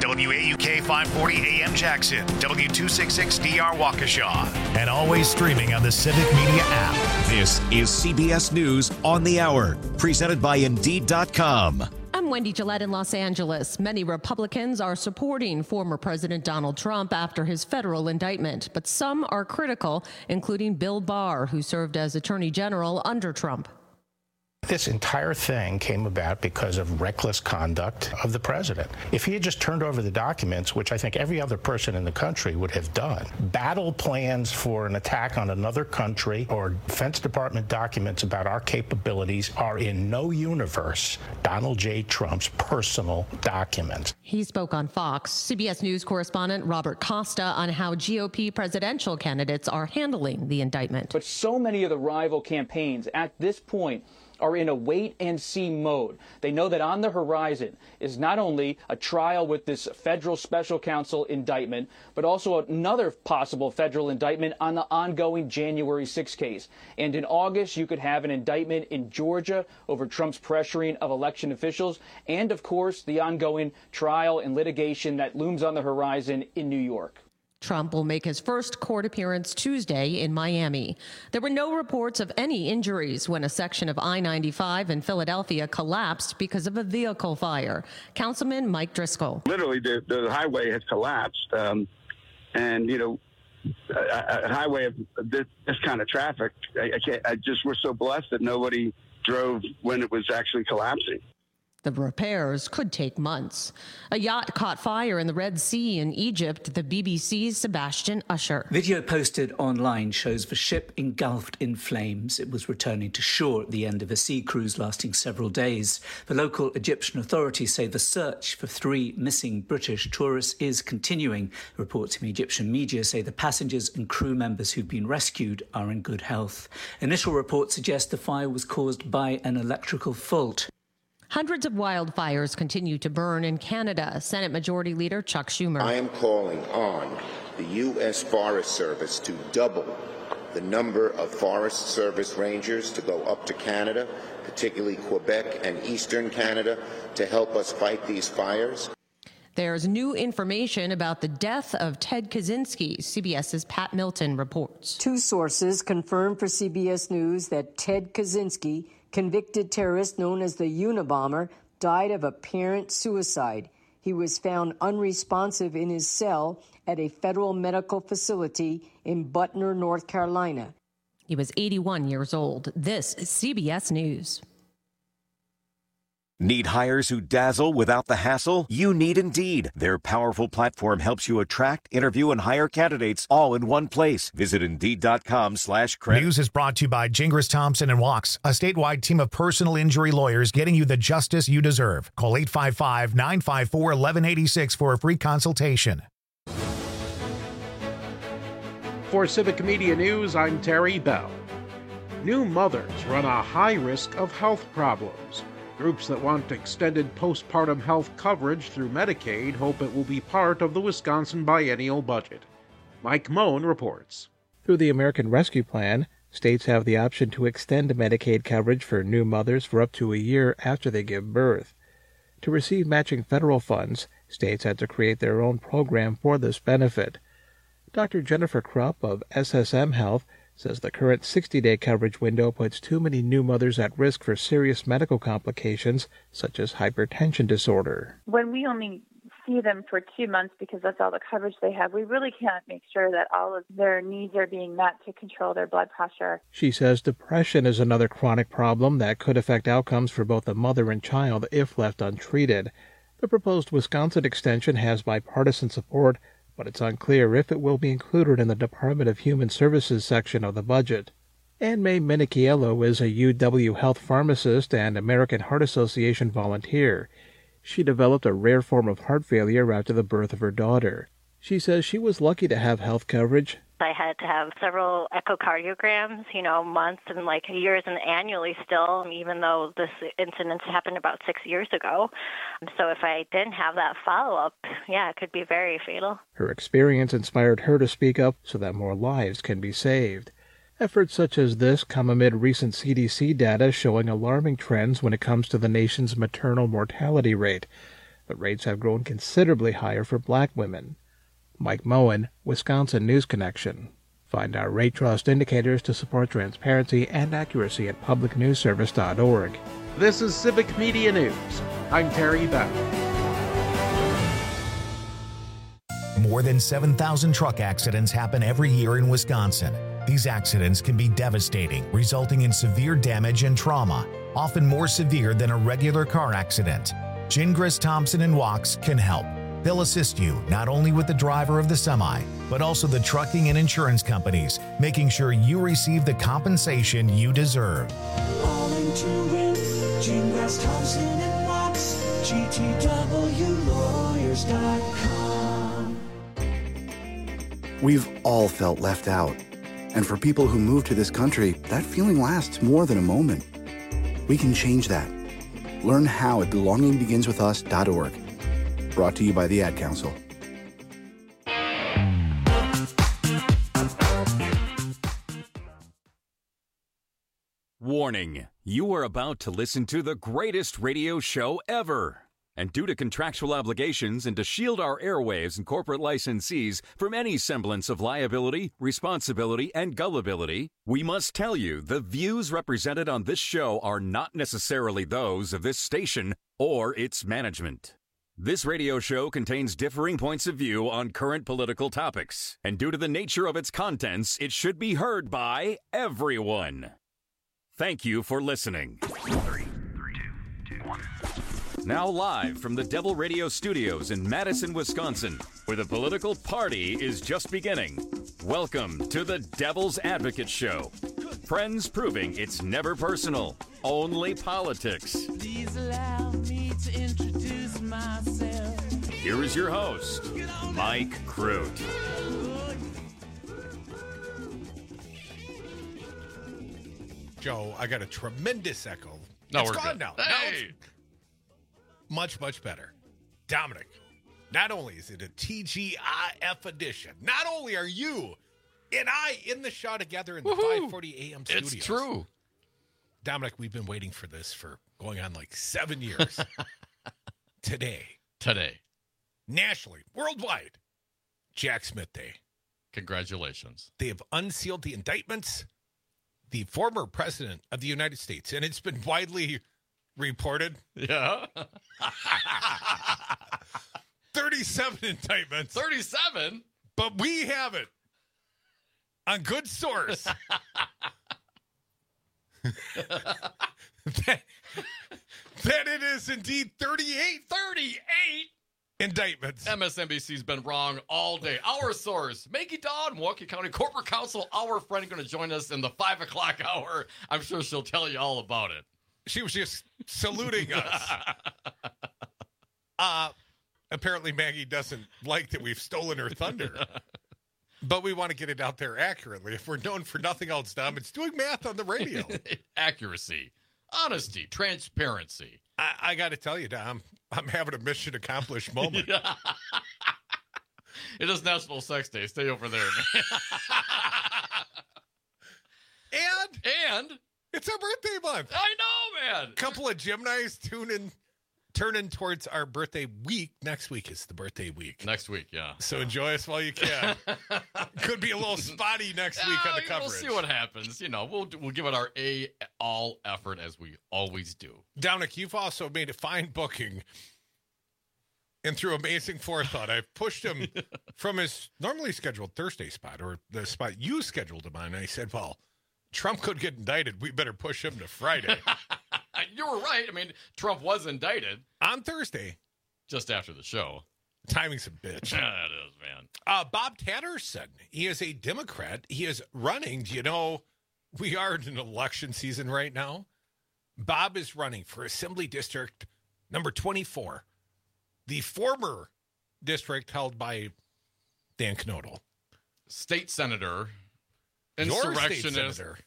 WAUK 540 AM Jackson, W266DR Waukesha, and always streaming on the Civic Media app. This is CBS News on the Hour, presented by Indeed.com. I'm Wendy Gillette in Los Angeles. Many Republicans are supporting former President Donald Trump after his federal indictment, but some are critical, including Bill Barr, who served as Attorney General under Trump. This entire thing came about because of reckless conduct of the president. If he had just turned over the documents, which I think every other person in the country would have done, battle plans for an attack on another country or Defense Department documents about our capabilities are in no universe Donald J. Trump's personal documents. He spoke on Fox. CBS News correspondent Robert Costa on how GOP presidential candidates are handling the indictment. But so many of the rival campaigns at this point are in a wait-and-see mode. They know that on the horizon is not only a trial with this federal special counsel indictment, but also another possible federal indictment on the ongoing January 6 case. And in August, you could have an indictment in Georgia over Trump's pressuring of election officials, and of course, the ongoing trial and litigation that looms on the horizon in New York. Trump will make his first court appearance Tuesday in Miami. There were no reports of any injuries when a section of I-95 in Philadelphia collapsed because of a vehicle fire. Councilman Mike Driscoll. Literally, the highway has collapsed. And, you know, a highway of this kind of traffic, we're so blessed that nobody drove when it was actually collapsing. The repairs could take months. A yacht caught fire in the Red Sea in Egypt, the BBC's Sebastian Usher. Video posted online shows the ship engulfed in flames. It was returning to shore at the end of a sea cruise lasting several days. The local Egyptian authorities say the search for 3 missing British tourists is continuing. Reports in Egyptian media say the passengers and crew members who've been rescued are in good health. Initial reports suggest the fire was caused by an electrical fault. Hundreds of wildfires continue to burn in Canada. Senate Majority Leader Chuck Schumer. I am calling on the U.S. Forest Service to double the number of Forest Service rangers to go up to Canada, particularly Quebec and Eastern Canada, to help us fight these fires. There's new information about the death of Ted Kaczynski. CBS's Pat Milton reports. 2 sources confirmed for CBS News that Ted Kaczynski, convicted terrorist known as the Unabomber, died of apparent suicide. He was found unresponsive in his cell at a federal medical facility in Butner, North Carolina. He was 81 years old. This is CBS News. Need hires who dazzle without the hassle? You need Indeed. Their powerful platform helps you attract, interview, and hire candidates all in one place. Visit Indeed.com/credit. News is brought to you by Gingras Thompson and Wachs, a statewide team of personal injury lawyers getting you the justice you deserve. Call 855-954-1186 for a free consultation. For Civic Media News, I'm Terry Bell. New mothers run a high risk of health problems. Groups that want extended postpartum health coverage through Medicaid hope it will be part of the Wisconsin biennial budget. Mike Moen reports. Through the American Rescue Plan, states have the option to extend Medicaid coverage for new mothers for up to a year after they give birth. To receive matching federal funds, states had to create their own program for this benefit. Dr. Jennifer Krupp of SSM Health says the current 60-day coverage window puts too many new mothers at risk for serious medical complications, such as hypertension disorder. When we only see them for 2 months because that's all the coverage they have, we really can't make sure that all of their needs are being met to control their blood pressure. She says depression is another chronic problem that could affect outcomes for both the mother and child if left untreated. The proposed Wisconsin extension has bipartisan support, but it's unclear if it will be included in the Department of Human Services section of the budget. Anne May Minichiello is a UW Health pharmacist and American Heart Association volunteer. She developed a rare form of heart failure after the birth of her daughter. She says she was lucky to have health coverage. I had to have several echocardiograms, months and years and annually still, even though this incident happened about 6 years ago. So if I didn't have that follow-up, it could be very fatal. Her experience inspired her to speak up so that more lives can be saved. Efforts such as this come amid recent CDC data showing alarming trends when it comes to the nation's maternal mortality rate. but rates have grown considerably higher for black women. Mike Moen, Wisconsin News Connection. Find our rate trust indicators to support transparency and accuracy at publicnewsservice.org. This is Civic Media News. I'm Terry Bell. More than 7,000 truck accidents happen every year in Wisconsin. These accidents can be devastating, resulting in severe damage and trauma, often more severe than a regular car accident. Gingras, Thompson & Wachs can help. They'll assist you not only with the driver of the semi, but also the trucking and insurance companies, making sure you receive the compensation you deserve. All into it, Gingras, Thompson & Wachs, GTWlawyers.com. We've all felt left out. And for people who move to this country, that feeling lasts more than a moment. We can change that. Learn how at belongingbeginswithus.org. Brought to you by the Ad Council. Warning, you are about to listen to the greatest radio show ever. And due to contractual obligations and to shield our airwaves and corporate licensees from any semblance of liability, responsibility, and gullibility, we must tell you the views represented on this show are not necessarily those of this station or its management. This radio show contains differing points of view on current political topics, and due to the nature of its contents, it should be heard by everyone. Thank you for listening. 3, 2, 1. Now live from the Devil Radio Studios in Madison, Wisconsin, where the political party is just beginning. Welcome to the Devil's Advocate Show. Friends proving it's never personal, only politics. Please allow me to introduce myself. Here is your host, Mike Crute. Joe, I got a tremendous echo. No, it's we're gone good. now. Hey! Much, much better. Dominic, not only is it a TGIF edition, not only are you and I in the show together in the 540 AM studios. It's true. Dominic, we've been waiting for this for going on like 7 years. Today. Nationally, worldwide, Jack Smith Day. Congratulations. They have unsealed the indictments. The former president of the United States, and it's been widely reported. Yeah. 37 indictments. 37? But we have it on good source. that it is indeed 38. 38? Indictments. MSNBC's been wrong all day. Our source, Maggie Dodd, Milwaukee County Corporate Counsel, our friend, going to join us in the 5 o'clock hour. I'm sure she'll tell you all about it. She was just saluting us. Apparently Maggie doesn't like that we've stolen her thunder. But we want to get it out there accurately. If we're known for nothing else, Dom, it's doing math on the radio. Accuracy, honesty, transparency. I got to tell you, Dom, I'm having a mission accomplished moment. It is National Sex Day. Stay over there. And it's our birthday month. I know, man. Couple of Gemini's turning towards our birthday week. Next week is the birthday week. Next week, yeah. So enjoy us while you can. Could be a little spotty next week on the coverage. We'll see what happens. You know, we'll give it our all effort as we always do. Dominic, you've also made a fine booking. And through amazing forethought, I've pushed him from his normally scheduled Thursday spot, or the spot you scheduled him on. And I said, well, Trump could get indicted. We better push him to Friday. You were right. I mean, Trump was indicted. On Thursday. Just after the show. Timing's a bitch. Yeah, it is, man. Bob Tatterson, he is a Democrat. He is running. Do you know, we are in an election season right now. Bob is running for Assembly District number 24. The former district held by Dan Knodel. State senator. Your Insurrectionist. state senator.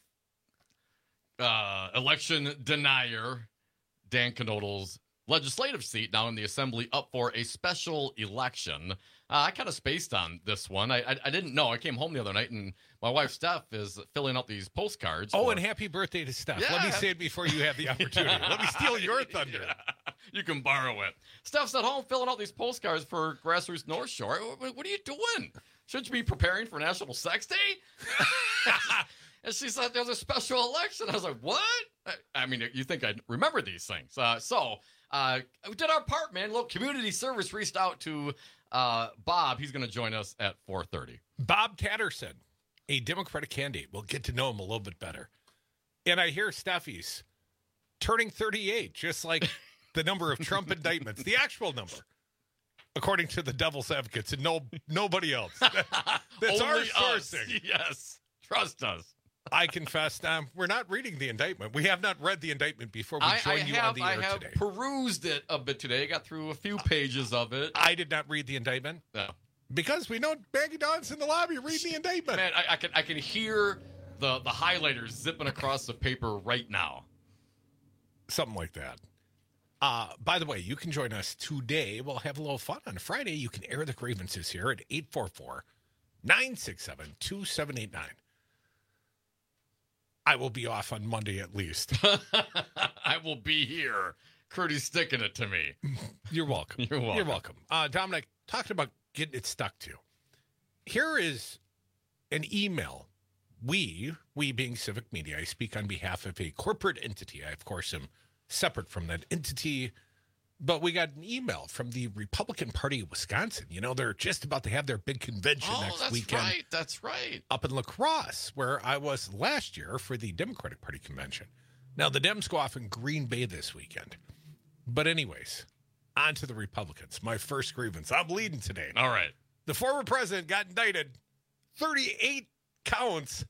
Election denier. Dan Knodel's legislative seat now in the Assembly up for a special election. I kind of spaced on this one. I didn't know. I came home the other night, and my wife, Steph, is filling out these postcards. Oh, and happy birthday to Steph. Yeah. Let me say it before you have the opportunity. Let me steal your thunder. You can borrow it. Steph's at home filling out these postcards for Grassroots North Shore. What are you doing? Shouldn't you be preparing for National Sex Day? And she said there's a special election. I was like, what? I mean, you think I'd remember these things. We did our part, man. Little community service reached out to Bob. He's going to join us at 4:30. Bob Tatterson, a Democratic candidate. We'll get to know him a little bit better. And I hear Steffi's turning 38, just like the number of Trump indictments, the actual number, according to the Devil's Advocates, and nobody else. That's our sourcing. Yes, trust us. I confess, we're not reading the indictment. We have not read the indictment before we joined you on the air today. I have perused it a bit today. Got through a few pages of it. I did not read the indictment. No. Because we know Maggie Dawn's in the lobby reading the indictment. Man, I can hear the highlighters zipping across the paper right now. Something like that. By the way, you can join us today. We'll have a little fun on Friday. You can air the grievances here at 844-967-2789. I will be off on Monday at least. I will be here. Curdy's sticking it to me. You're welcome. You're welcome. You're welcome. Dominic, talking about getting it stuck to. Here is an email. We being Civic Media, I speak on behalf of a corporate entity. I, of course, am separate from that entity. But we got an email from the Republican Party of Wisconsin. You know, they're just about to have their big convention next weekend. That's right. Up in La Crosse, where I was last year for the Democratic Party convention. Now, the Dems go off in Green Bay this weekend. But anyways, on to the Republicans. My first grievance. I'm leading today. All right. The former president got indicted. 38 counts.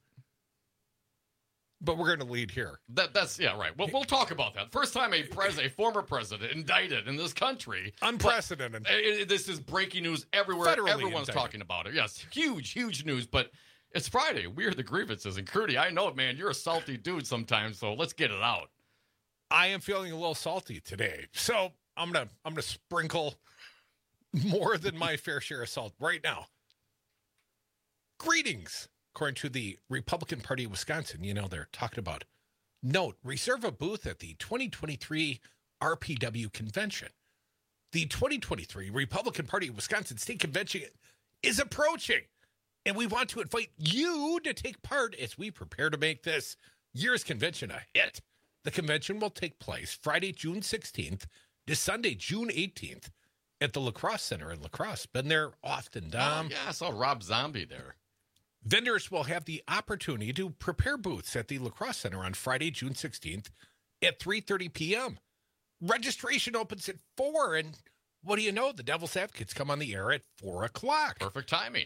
But we're going to lead here. That's right. We'll talk about that. First time a former president indicted in this country. Unprecedented. This is breaking news everywhere. Federally Everyone's indicted. talking about it. Yes, huge news. But it's Friday. We are the grievances. And Curdy, I know, man, you're a salty dude sometimes, so let's get it out. I am feeling a little salty today. So I'm gonna sprinkle more than my fair share of salt right now. Greetings. According to the Republican Party of Wisconsin, you know, they're talking about, note, reserve a booth at the 2023 RPW convention. The 2023 Republican Party of Wisconsin State Convention is approaching, and we want to invite you to take part as we prepare to make this year's convention a hit. The convention will take place Friday, June 16th to Sunday, June 18th at the La Crosse Center in La Crosse. Been there often, Dom. Yeah, I saw Rob Zombie there. Vendors will have the opportunity to prepare booths at the La Crosse Center on Friday, June 16th at 3:30 p.m. Registration opens at 4, and what do you know? The Devil's Advocates come on the air at 4 o'clock. Perfect timing.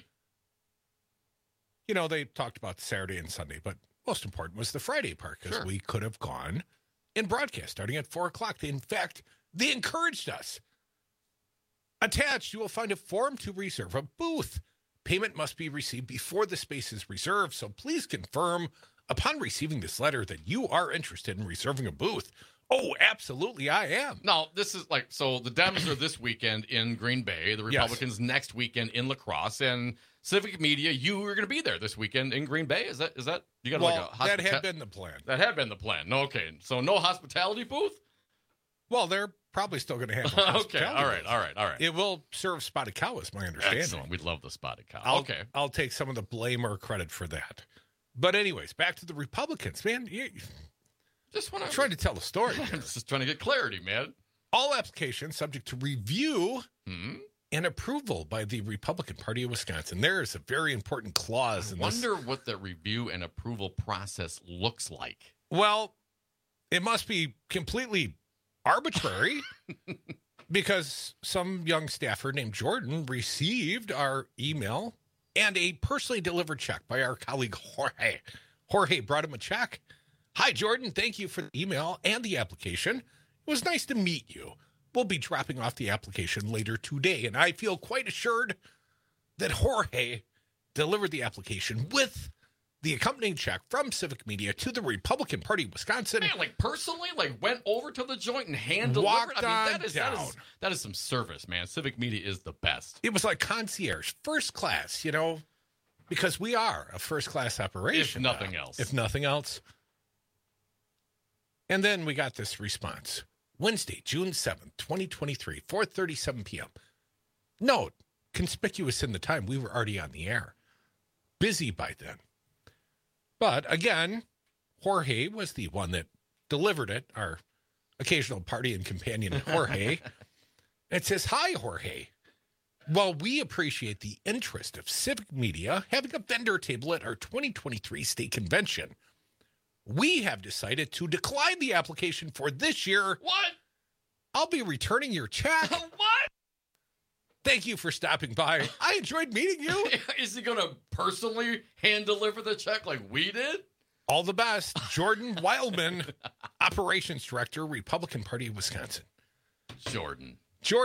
You know, they talked about Saturday and Sunday, but most important was the Friday part, because we could have gone and broadcast starting at 4 o'clock. In fact, they encouraged us. Attached, you will find a form to reserve a booth. Payment must be received before the space is reserved, so please confirm upon receiving this letter that you are interested in reserving a booth. Oh, absolutely, I am. Now, this is so the Dems are this weekend in Green Bay, the Republicans next weekend in La Crosse, and Civic Media, you are going to be there this weekend in Green Bay. Is that you got that had been the plan. That had been the plan. Okay, so no hospitality booth? Well, they're probably still going to have okay, all right. It will serve spotted cow, is my understanding. Excellent. We'd love the spotted cow. I'll take some of the blame or credit for that. But anyways, back to the Republicans, man. Just want to try to tell a story. I'm just trying to get clarity, man. All applications subject to review and approval by the Republican Party of Wisconsin. There is a very important clause in this. I wonder what the review and approval process looks like. Well, it must be completely arbitrary because some young staffer named Jordan received our email and a personally delivered check by our colleague Jorge. Jorge brought him a check. Hi, Jordan. Thank you for the email and the application. It was nice to meet you. We'll be dropping off the application later today, and I feel quite assured that Jorge delivered the application with the accompanying check from Civic Media to the Republican Party of Wisconsin. Man, personally, went over to the joint and hand-delivered? That is some service, man. Civic Media is the best. It was like concierge, first class, because we are a first-class operation. If nothing else. And then we got this response. Wednesday, June 7th, 2023, 4:37 p.m. Note, conspicuous in the time, we were already on the air. Busy by then. But again, Jorge was the one that delivered it, our occasional party and companion, Jorge. It says, "Hi, Jorge. Well, we appreciate the interest of Civic Media having a vendor table at our 2023 state convention. We have decided to decline the application for this year. What? I'll be returning your check. What? Thank you for stopping by. I enjoyed meeting you." Is he going to personally hand deliver the check like we did? All the best, Jordan Wildman, Operations Director, Republican Party of Wisconsin. Jordan.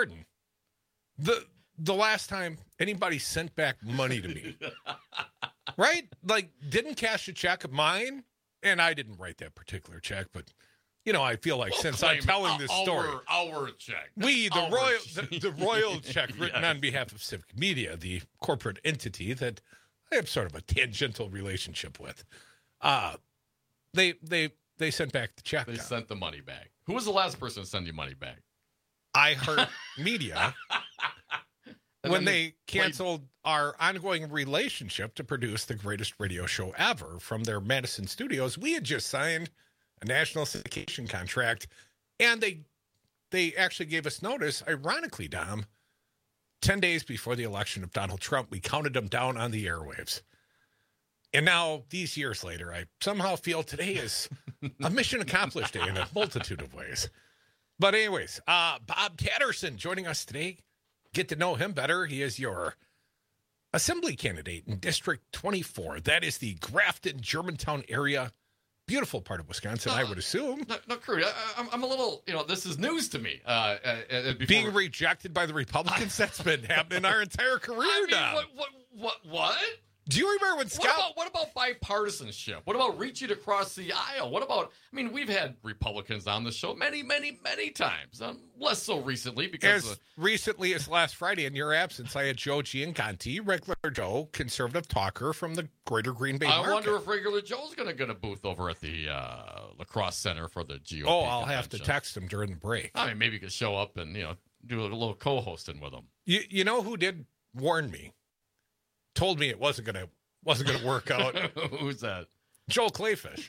The last time anybody sent back money to me, right? Like, didn't cash a check of mine, and I didn't write that particular check, but, you know, I feel like since I'm telling this story. Our check. The royal check written on behalf of Civic Media, the corporate entity that I have sort of a tangential relationship with. They sent back the check. They sent the money back. Who was the last person to send you money back? iHeart Media. When they canceled our ongoing relationship to produce the greatest radio show ever from their Madison studios, we had just signed a national syndication contract, and they actually gave us notice, ironically, Dom, 10 days before the election of Donald Trump. We counted them down on the airwaves. And now, these years later, I somehow feel today is a mission accomplished day in a multitude of ways. But anyways, Bob Tatterson joining us today. Get to know him better. He is your assembly candidate in District 24. That is the Grafton, Germantown area. Beautiful part of Wisconsin, I would assume. No, Crew, I'm a little, this is news to me. Being rejected by the Republicans, that's been happening our entire career now. What? Do you remember when Scott... What about bipartisanship? What about reaching across the aisle? What about... we've had Republicans on the show many, many, many times. Less so recently because... recently as last Friday, in your absence, I had Joe Gianconti, regular Joe, conservative talker from the greater Green Bay market. I wonder if regular Joe's going to get a booth over at the lacrosse center for the GOP I'll have to text him during the break. Maybe you could show up and, do a little co-hosting with him. You know who did warn me? Told me it wasn't gonna work out. Who's that? Joel Clayfish.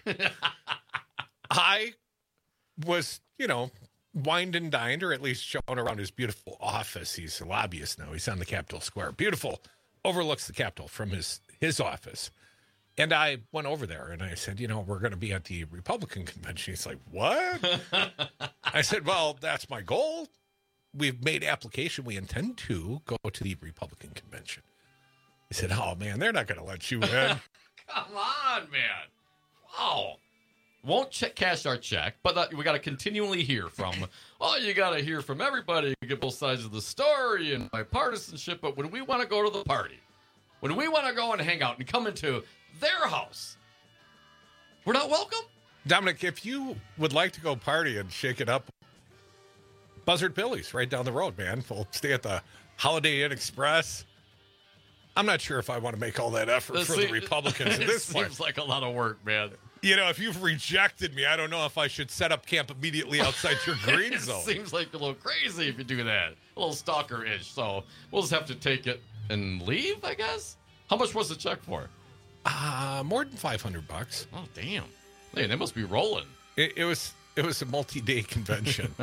I was, wined and dined, or at least shown around his beautiful office. He's a lobbyist now. He's on the Capitol Square. Beautiful. Overlooks the Capitol from his office. And I went over there and I said, we're going to be at the Republican convention. He's like, what? I said, well, that's my goal. We've made application. We intend to go to the Republican convention. He said, oh, man, they're not going to let you in. Come on, man. Wow. Won't cash our check, but we got to continually hear from, you got to hear from everybody. You get both sides of the story and bipartisanship, but when we want to go to the party, when we want to go and hang out and come into their house, we're not welcome? Dominic, if you would like to go party and shake it up, Buzzard Billy's right down the road, man. We'll stay at the Holiday Inn Express. I'm not sure if I want to make all that effort for the Republicans at this point. It seems like a lot of work, man. If you've rejected me, I don't know if I should set up camp immediately outside your green zone. It seems like a little crazy if you do that. A little stalker-ish. So we'll just have to take it and leave, I guess. How much was the check for? More than $500. Oh, damn. Man, they must be rolling. It was a multi-day convention.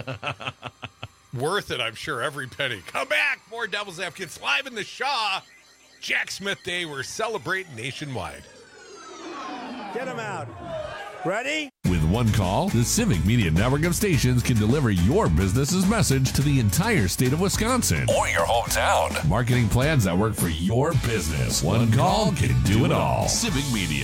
Worth it, I'm sure, every penny. Come back. More Devil's Advocates live in the Shaw. Jack Smith Day, we're celebrating nationwide. Get them out. Ready? With one call, the Civic Media Network of stations can deliver your business's message to the entire state of Wisconsin or your hometown. Marketing plans that work for your business. One call can do it all. Civic Media,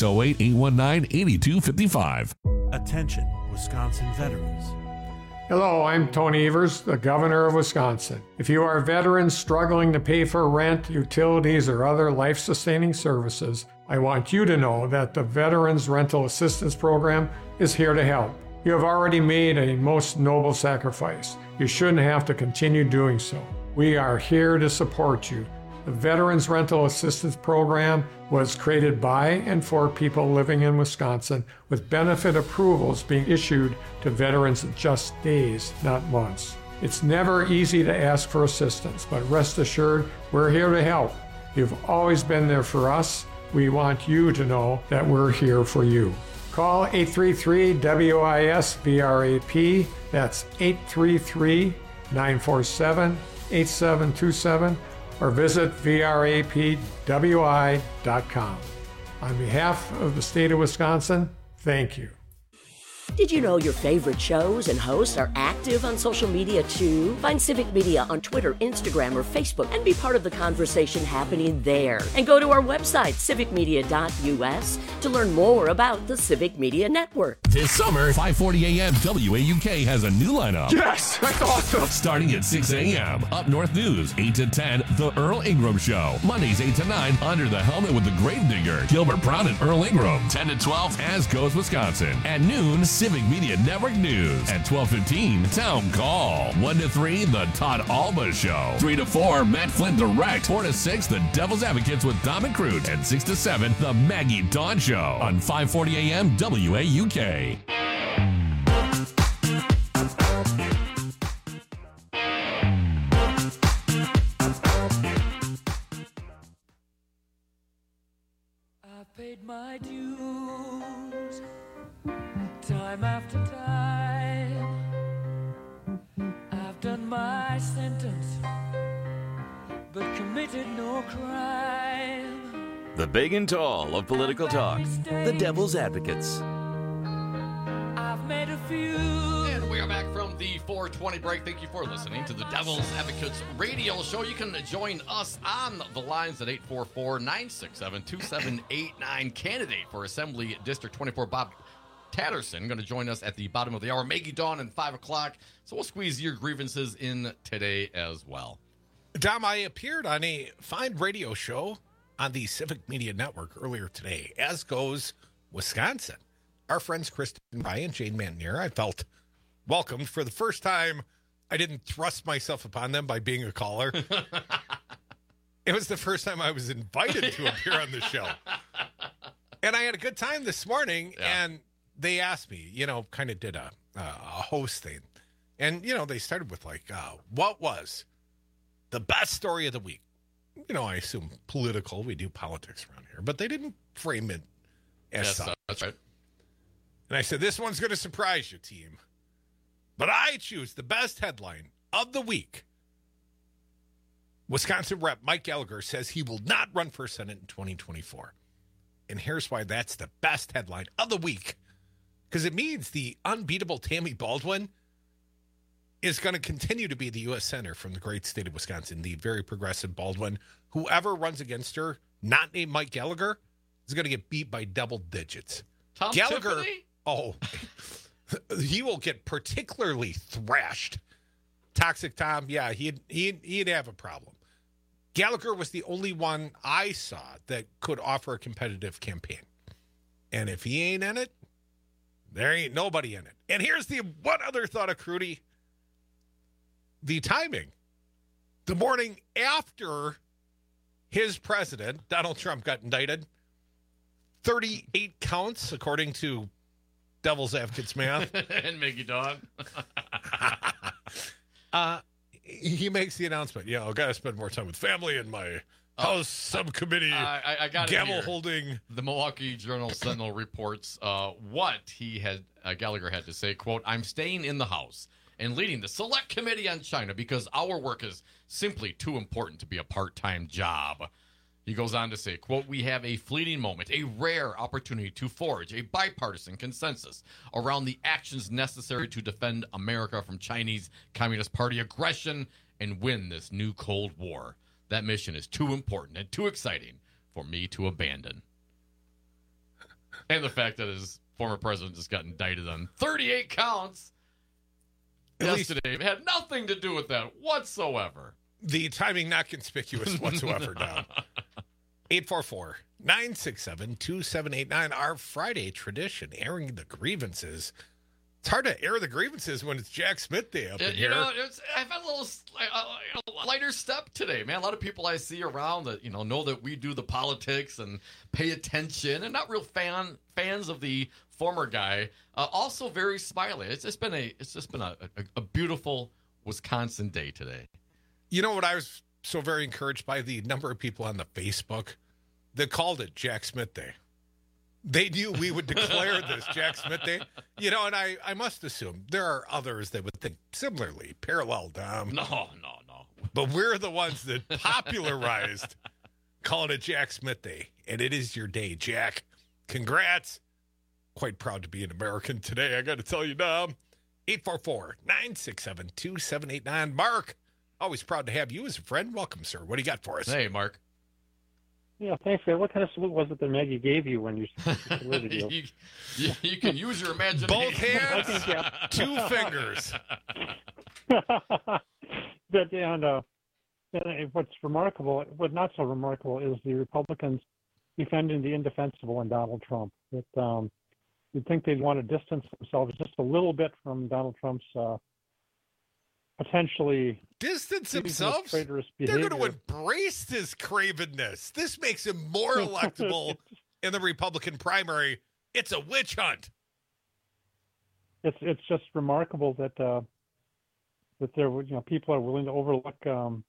608-819-8255. Attention, Wisconsin veterans. Hello, I'm Tony Evers, the Governor of Wisconsin. If you are veterans struggling to pay for rent, utilities, or other life-sustaining services, I want you to know that the Veterans Rental Assistance Program is here to help. You have already made a most noble sacrifice. You shouldn't have to continue doing so. We are here to support you. The Veterans Rental Assistance Program was created by and for people living in Wisconsin, with benefit approvals being issued to veterans in just days, not months. It's never easy to ask for assistance, but rest assured, we're here to help. You've always been there for us. We want you to know that we're here for you. Call 833-WIS-VRAP. That's 833-947-8727, or visit vrapwi.com. On behalf of the state of Wisconsin, thank you. Did you know your favorite shows and hosts are active on social media too? Find Civic Media on Twitter, Instagram, or Facebook and be part of the conversation happening there. And go to our website, civicmedia.us, to learn more about the Civic Media Network. This summer, 5:40 a.m. WAUK has a new lineup. Yes, that's awesome. Starting at 6 a.m. Up North News, 8 to 10, The Earl Ingram Show. Mondays, 8 to 9, Under the Helmet with the Gravedigger, Gilbert Brown and Earl Ingram. 10 to 12, As Goes Wisconsin. At noon, Civic Media Network News. At 12:15, Town Call. 1 to 3, The Todd Alba Show. 3 to 4, Matt Flynn Direct. 4 to 6, The Devil's Advocates with Dom and Crute. And 6 to 7, The Maggie Dawn Show on 5:40 a.m. WAUK. I paid my dues time after time. I've done my sentence, but committed no crime. The big and tall of political talk, the Devil's Advocates. I've made a few. And we are back from the 420 break. Thank you for listening to the Devil's Advocates radio show. You can join us on the lines at 844-967-2789. Candidate for Assembly District 24, Bob Tatterson, going to join us at the bottom of the hour. Maggie Dawn and 5 o'clock. So we'll squeeze your grievances in today as well. Dom, I appeared on a fine radio show on the Civic Media Network earlier today, As Goes Wisconsin. Our friends Kristen Ryan and Jane Mantenier, I felt welcomed. For the first time, I didn't thrust myself upon them by being a caller. It was the first time I was invited to appear on the show. And I had a good time this morning, and they asked me, kind of did a host thing. And, they started with what was the best story of the week? I assume political. We do politics around here. But they didn't frame it as such. That's right. And I said, this one's going to surprise you, team. But I choose the best headline of the week. Wisconsin Rep Mike Gallagher says he will not run for Senate in 2024. And here's why that's the best headline of the week. Because it means the unbeatable Tammy Baldwin is going to continue to be the U.S. Senator from the great state of Wisconsin, the very progressive Baldwin. Whoever runs against her, not named Mike Gallagher, is going to get beat by double digits. Tom Gallagher, Tiffany? He will get particularly thrashed. Toxic Tom, yeah, he'd have a problem. Gallagher was the only one I saw that could offer a competitive campaign. And if he ain't in it, there ain't nobody in it. And here's the one other thought of Crudy. The timing. The morning after his president, Donald Trump, got indicted, 38 counts, according to Devil's Advocates math. And Maggie Dawn. He makes the announcement. I've got to spend more time with family and my House subcommittee. I got gavel holding. The Milwaukee Journal Sentinel reports what Gallagher had to say. Quote, I'm staying in the House and leading the Select Committee on China because our work is simply too important to be a part-time job. He goes on to say, quote, we have a fleeting moment, a rare opportunity to forge a bipartisan consensus around the actions necessary to defend America from Chinese Communist Party aggression and win this new Cold War. That mission is too important and too exciting for me to abandon. And the fact that his former president just got indicted on 38 counts yesterday had nothing to do with that whatsoever. The timing not conspicuous whatsoever, Don. 844-967-2789, our Friday tradition, airing the grievances It's hard to air the grievances when it's Jack Smith Day up in here. I've had a little lighter step today, man. A lot of people I see around that know that we do the politics and pay attention, and not real fans of the former guy. Also very smiley. It's just been a beautiful Wisconsin day today. You know what I was so very encouraged by? The number of people on the Facebook that called it Jack Smith Day. They knew we would declare this Jack Smith Day. And I must assume there are others that would think similarly, parallel, Dom. No. But we're the ones that popularized calling it Jack Smith Day. And it is your day, Jack. Congrats. Quite proud to be an American today, I got to tell you, Dom. 844-967-2789. Mark, always proud to have you as a friend. Welcome, sir. What do you got for us? Hey, Mark. Yeah, thanks, man. What kind of salute was it that Maggie gave you when you saluted you? You can use your imagination. Both hands, 2 fingers. And what's remarkable, what not so remarkable, is the Republicans defending the indefensible in Donald Trump. You'd think they'd want to distance themselves just a little bit from Donald Trump's potentially distance themselves. They're going to embrace this cravenness. This makes him more electable in the Republican primary. It's a witch hunt. It's just remarkable that there people are willing to overlook. On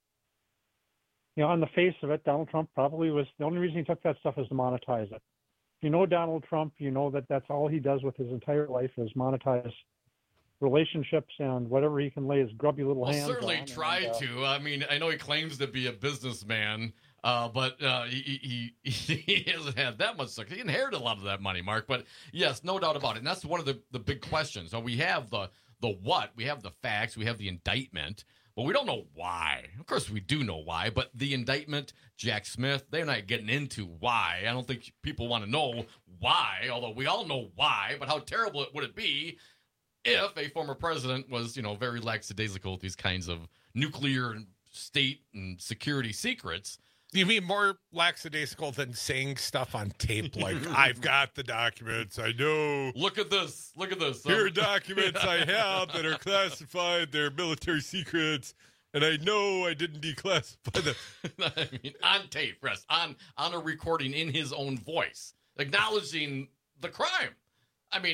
the face of it, Donald Trump probably was the only reason he took that stuff is to monetize it. If you know Donald Trump, you know that that's all he does with his entire life is monetize relationships and whatever he can lay his grubby little hands on. Certainly tried to. I mean, I know he claims to be a businessman, but he hasn't had that much success. He inherited a lot of that money, Mark. But yes, no doubt about it. And that's one of the big questions. So we have the what, we have the facts, we have the indictment, but we don't know why. Of course, we do know why, but the indictment, Jack Smith, they're not getting into why. I don't think people want to know why, although we all know why, but how terrible would it be if a former president was, very lackadaisical with these kinds of nuclear state and security secrets. You mean more lackadaisical than saying stuff on tape like, I've got the documents, I know. Look at this. Here are documents I have that are classified, they're military secrets, and I know I didn't declassify them. I mean, on tape, Russ, on a recording in his own voice, acknowledging the crime. I mean,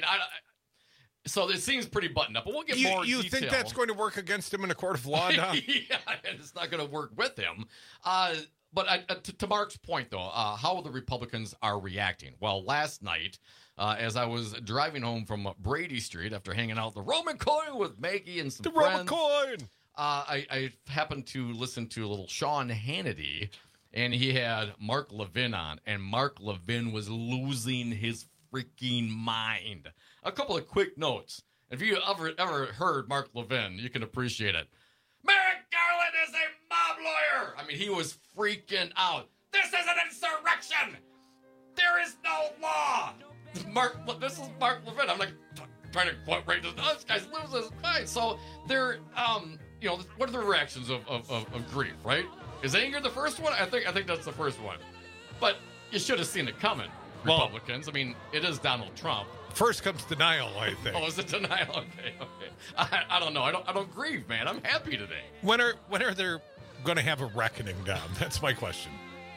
so it seems pretty buttoned up, but we'll get more detail. You think that's going to work against him in a court of law now? Yeah, and it's not going to work with him. But to Mark's point, though, how the Republicans are reacting. Well, last night, as I was driving home from Brady Street after hanging out at the Roman Coin with Maggie and some friends. The Roman Coin! I happened to listen to a little Sean Hannity, and he had Mark Levin on, and Mark Levin was losing his freaking mind. A couple of quick notes. If you ever heard Mark Levin, you can appreciate it. Merrick Garland is a mob lawyer. I mean, he was freaking out. This is an insurrection. There is no law. This is Mark Levin. I'm like trying to quote right. This guy's losing his mind. So they're, what are the reactions of grief? Right? Is anger the first one? I think that's the first one. But you should have seen it coming, Republicans. I mean, it is Donald Trump. First comes denial, I think. Oh, is it denial? Okay. I don't know. I don't grieve, man. I'm happy today. When are they going to have a reckoning, Dom? That's my question.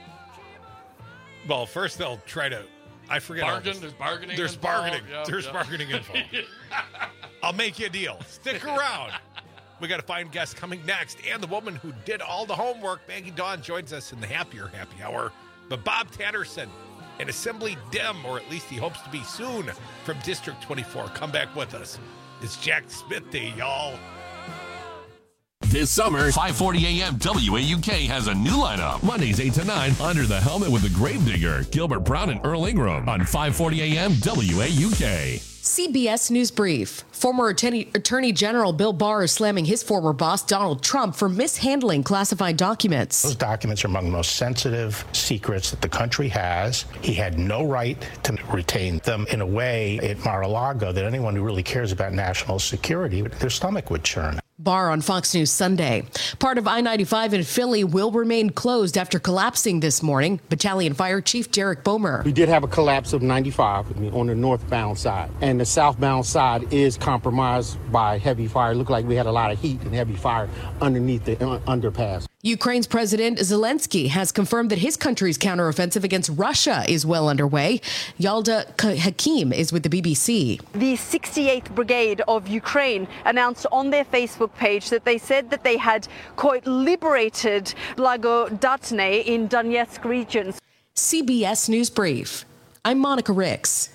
Well, first they'll try to. I forget. There's bargaining. There's bargaining. There's bargaining involved. I'll make you a deal. Stick around. We got a fine guest coming next, and the woman who did all the homework, Maggie Dawn, joins us in the happier happy hour. But Bob Tatterson, an Assembly Dem, or at least he hopes to be soon, from District 24. Come back with us. It's Jack Smith Day, y'all. This summer, 540 AM WAUK has a new lineup. Mondays 8 to 9, Under the Helmet with the Gravedigger, Gilbert Brown and Earl Ingram on 540 AM WAUK. CBS News Brief. Former Attorney General Bill Barr is slamming his former boss, Donald Trump, for mishandling classified documents. Those documents are among the most sensitive secrets that the country has. He had no right to retain them in a way at Mar-a-Lago that anyone who really cares about national security, their stomach would churn. Bar on Fox News Sunday. Part of I-95 in Philly will remain closed after collapsing this morning. Battalion Fire Chief Derek Bomer. We did have a collapse of 95 on the northbound side, and the southbound side is compromised by heavy fire. It looked like we had a lot of heat and heavy fire underneath the underpass. Ukraine's President Zelensky has confirmed that his country's counteroffensive against Russia is well underway. Yalda Hakim is with the BBC. The 68th Brigade of Ukraine announced on their Facebook page that they said that they had, quote, liberated Blagodatne in Donetsk region. CBS News Brief. I'm Monica Ricks.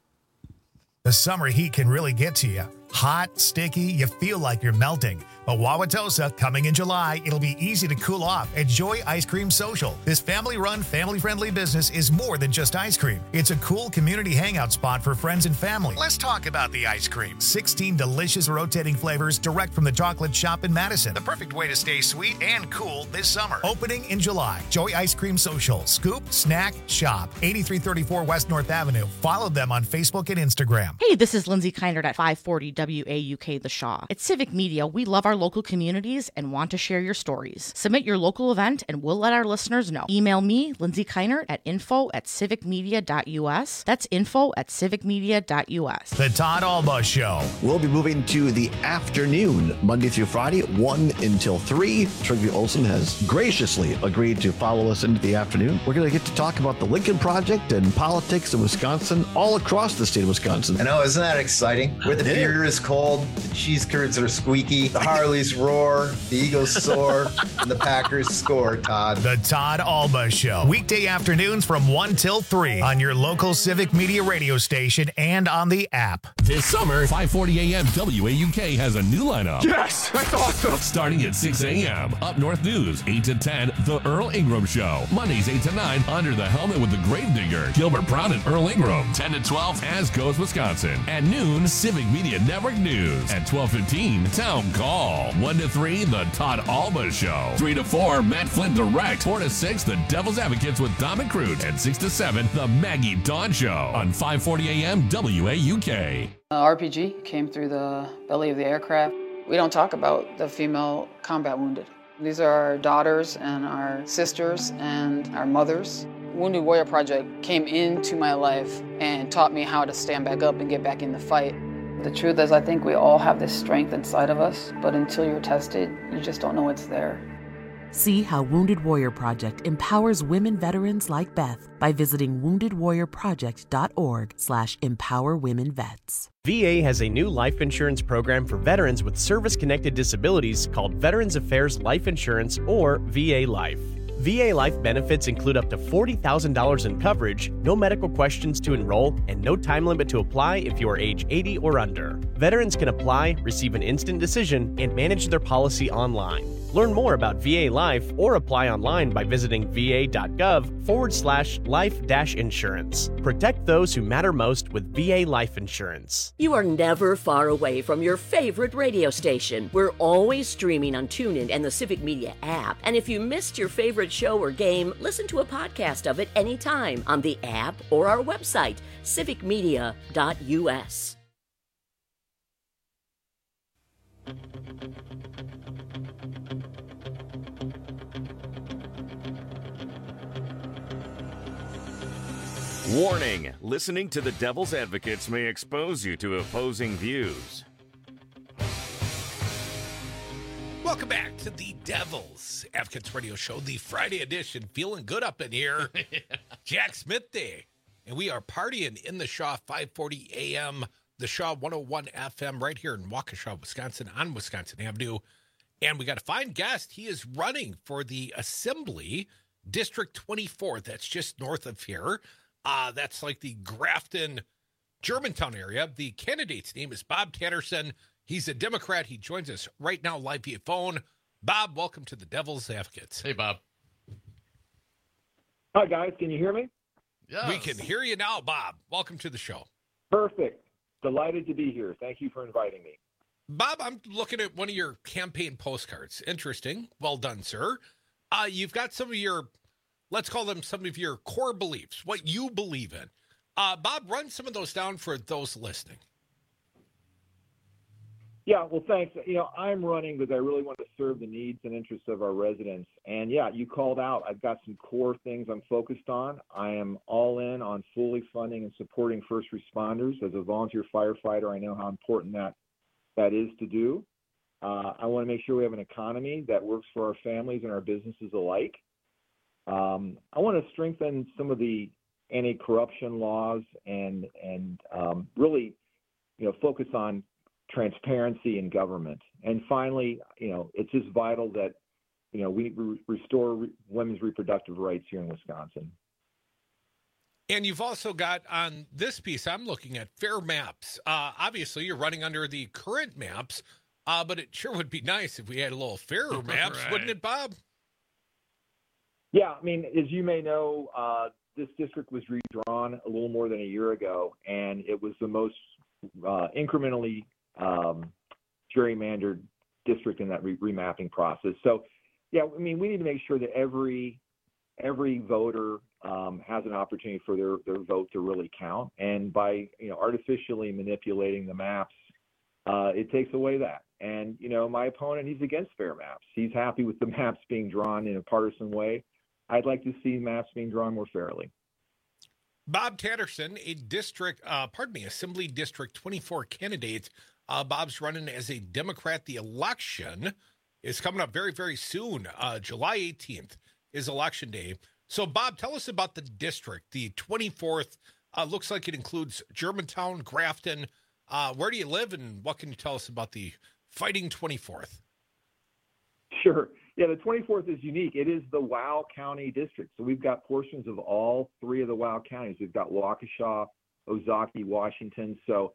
The summer heat can really get to you. Hot, sticky, you feel like you're melting. But Wauwatosa, coming in July, it'll be easy to cool off. Enjoy Ice Cream Social. This family-run, family-friendly business is more than just ice cream. It's a cool community hangout spot for friends and family. Let's talk about the ice cream. 16 delicious rotating flavors direct from the chocolate shop in Madison. The perfect way to stay sweet and cool this summer. Opening in July. Joy Ice Cream Social. Scoop, snack, shop. 8334 West North Avenue. Follow them on Facebook and Instagram. Hey, this is Lindsay Keinert at 540 WAUK The Shaw. At Civic Media, we love our local communities and want to share your stories. Submit your local event and we'll let our listeners know. Email me, Lindsay Keinert, at info@civicmedia.us. That's info@civicmedia.us. The Todd Alba Show. We'll be moving to the afternoon, Monday through Friday, 1 until 3. Trygve Olsen has graciously agreed to follow us into the afternoon. We're going to get to talk about the Lincoln Project and politics in Wisconsin, all across the state of Wisconsin. I know, isn't that exciting? Where the beer is cold, the cheese curds are squeaky, the Harleys roar, the Eagles soar, and the Packers score, Todd. The Todd Alba Show. Weekday afternoons from 1 till 3 on your local Civic Media radio station and on the app. This summer, 540 AM WAUK has a new lineup. Yes, that's awesome. Starting at 6 a.m. Up North News, 8 to 10, The Earl Ingram Show. Mondays, 8 to 9, Under the Helmet with the Gravedigger, Gilbert Brown and Earl Ingram. 10 to 12, As Goes Wisconsin. At noon, Civic Media Network News. At 12:15, Town Call. 1 to 3, The Todd Alba Show. 3 to 4, Matt Flynn Direct. 4 to 6, The Devil's Advocates with Dom and Crute. And 6 to 7, The Maggie Dawn Show on 540 AM WAUK. RPG came through the belly of the aircraft. We don't talk about the female combat wounded. These are our daughters and our sisters and our mothers. Wounded Warrior Project came into my life and taught me how to stand back up and get back in the fight. The truth is, I think we all have this strength inside of us, but until you're tested, you just don't know it's there. See how Wounded Warrior Project empowers women veterans like Beth by visiting woundedwarriorproject.org/empowerwomenvets. VA has a new life insurance program for veterans with service-connected disabilities called Veterans Affairs Life Insurance, or VA Life. VA Life benefits include up to $40,000 in coverage, no medical questions to enroll, and no time limit to apply if you are age 80 or under. Veterans can apply, receive an instant decision, and manage their policy online. Learn more about VA Life or apply online by visiting va.gov/life-insurance. Protect those who matter most with VA Life Insurance. You are never far away from your favorite radio station. We're always streaming on TuneIn and the Civic Media app. And if you missed your favorite show or game, listen to a podcast of it anytime on the app or our website, civicmedia.us. Warning, listening to the Devil's Advocates may expose you to opposing views. Welcome back to the Devil's Advocates Radio Show, the Friday edition. Feeling good up in here. Jack Smith Day. And we are partying in the Shaw, 540 AM, the Shaw 101 FM, right here in Waukesha, Wisconsin, on Wisconsin Avenue. And we got a fine guest. He is running for the Assembly, District 24. That's just north of here. That's like the Grafton, Germantown area. The candidate's name is Bob Tatterson. He's a Democrat. He joins us right now live via phone. Bob, welcome to the Devil's Advocates. Hey, Bob. Hi, guys. Can you hear me? Yes. We can hear you now, Bob. Welcome to the show. Perfect. Delighted to be here. Thank you for inviting me. Bob, I'm looking at one of your campaign postcards. Interesting. Well done, sir. You've got some of your, let's call them some of your core beliefs, what you believe in. Bob, run some of those down for those listening. Yeah, well, thanks. I'm running because I really want to serve the needs and interests of our residents. And yeah, you called out. I've got some core things I'm focused on. I am all in on fully funding and supporting first responders. As a volunteer firefighter, I know how important that is to do. I want to make sure we have an economy that works for our families and our businesses alike. I want to strengthen some of the anti-corruption laws and really, focus on transparency in government. And finally, it's just vital that, we restore women's reproductive rights here in Wisconsin. And you've also got on this piece, I'm looking at fair maps. Obviously, you're running under the current maps, but it sure would be nice if we had a little fairer maps, Right. wouldn't it, Bob? Yeah, I mean, as you may know, this district was redrawn a little more than a year ago, and it was the most incrementally gerrymandered district in that remapping process. So, yeah, I mean, we need to make sure that every voter has an opportunity for their vote to really count. And by artificially manipulating the maps, it takes away that. And my opponent, he's against fair maps. He's happy with the maps being drawn in a partisan way. I'd like to see maps being drawn more fairly. Bob Tatterson, Assembly District 24 candidate. Bob's running as a Democrat. The election is coming up very, very soon. July 18th is election day. So, Bob, tell us about the district, the 24th. Looks like it includes Germantown, Grafton. Where do you live, and what can you tell us about the Fighting 24th? Sure. Yeah, the 24th is unique. It is the Wow County district. So we've got portions of all three of the Wow counties. We've got Waukesha, Ozaukee, Washington. So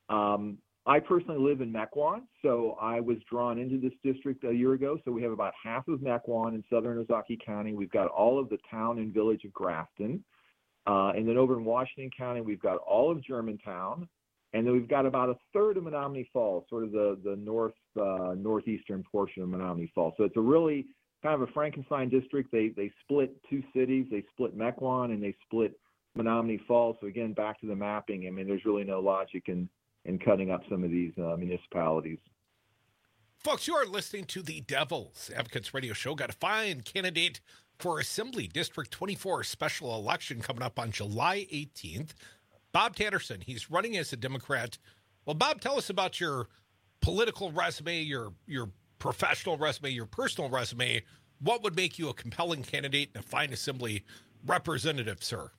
I personally live in Mequon. So I was drawn into this district a year ago. So we have about half of Mequon in southern Ozaukee County. We've got all of the town and village of Grafton. And then over in Washington County, we've got all of Germantown. And then we've got about a third of Menominee Falls, sort of the northeastern portion of Menominee Falls. So it's a really kind of a Frankenstein district. They split two cities. They split Mequon and they split Menominee Falls. So again, back to the mapping. I mean, there's really no logic in cutting up some of these municipalities. Folks, you are listening to the Devil's Advocates Radio Show. Got a fine candidate for Assembly District 24 special election coming up on July 18th. Bob Tatterson, he's running as a Democrat. Well, Bob, tell us about your political resume, your professional resume, your personal resume. What would make you a compelling candidate and a fine Assembly representative, sir?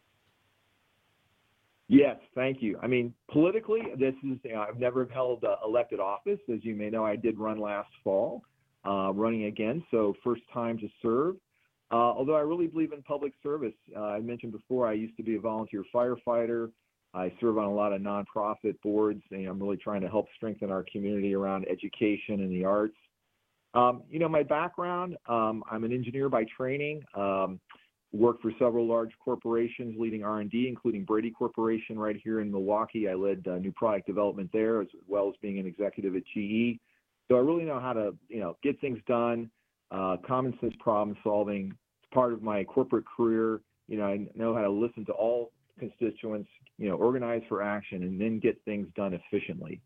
Yes, thank you. I mean, politically, I've never held elected office. As you may know, I did run last fall, running again, so first time to serve. Although I really believe in public service. I mentioned before, I used to be a volunteer firefighter. I serve on a lot of nonprofit boards, and I'm really trying to help strengthen our community around education and the arts. My background, I'm an engineer by training, worked for several large corporations leading R&D, including Brady Corporation right here in Milwaukee. I led new product development there, as well as being an executive at GE. So I really know how to, get things done. Common sense problem solving is part of my corporate career. I know how to listen to all constituents, organize for action, and then get things done efficiently.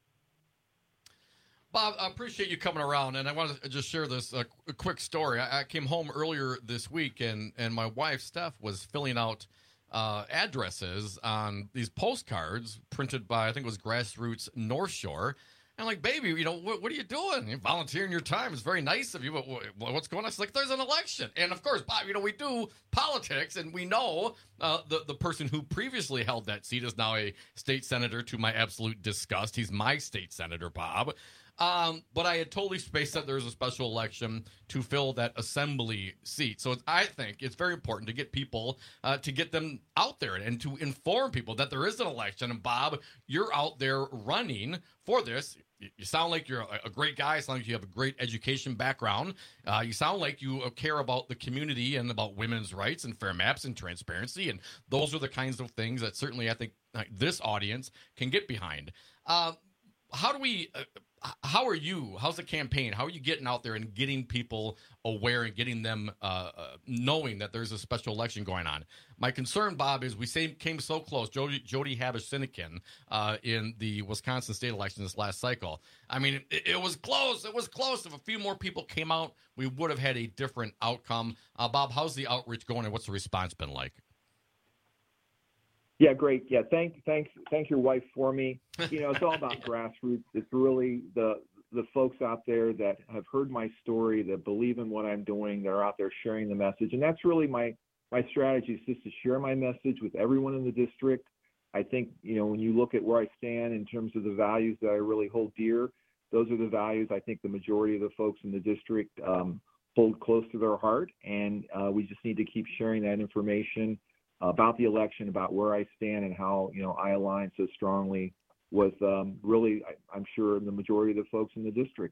Bob, I appreciate you coming around, and I want to just share this a quick story. I came home earlier this week, and my wife, Steph, was filling out addresses on these postcards printed by, I think it was Grassroots North Shore. And I'm like, baby, what are you doing? You're volunteering your time. It's very nice of you, but what's going on? She's like, there's an election. And, of course, Bob, we do politics, and we know the person who previously held that seat is now a state senator to my absolute disgust. He's my state senator, Bob. But I had totally spaced that there's a special election to fill that assembly seat. So I think it's very important to get people, to get them out there and to inform people that there is an election. And, Bob, you're out there running for this. You sound like you're a great guy. You sound like you have a great education background. You sound like you care about the community and about women's rights and fair maps and transparency. And those are the kinds of things that certainly I think this audience can get behind. How do we how are you? How's the campaign? How are you getting out there and getting people aware and getting them knowing that there's a special election going on? My concern, Bob, is we came so close. Jody Habush-Sinekin in the Wisconsin state election this last cycle. I mean, it was close. It was close. If a few more people came out, we would have had a different outcome. Bob, how's the outreach going, and what's the response been like? Yeah, great. Yeah, thank your wife for me. You know, it's all about grassroots. It's really the folks out there that have heard my story, that believe in what I'm doing, that are out there sharing the message. And that's really my strategy, is just to share my message with everyone in the district. I think, you know, when you look at where I stand in terms of the values that I really hold dear, those are the values I think the majority of the folks in the district hold close to their heart. And we just need to keep sharing that information about the election, about where I stand, and how, you know, I align so strongly with really, I'm sure, the majority of the folks in the district.